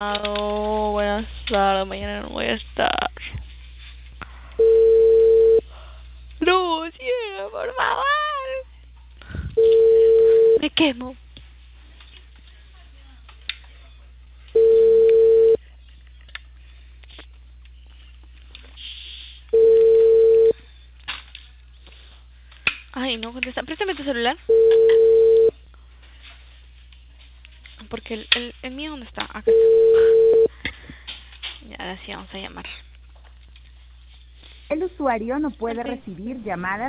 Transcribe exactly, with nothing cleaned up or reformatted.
Oh, buenas tardes, mañana no voy a estar. No, cielo, por favor. Me quemo. Ay, no contesta. Préstame tu celular. Porque el, el, el mío, ¿dónde está? Acá está. Ya, ahora sí vamos a llamar. El usuario no puede Así. recibir llamadas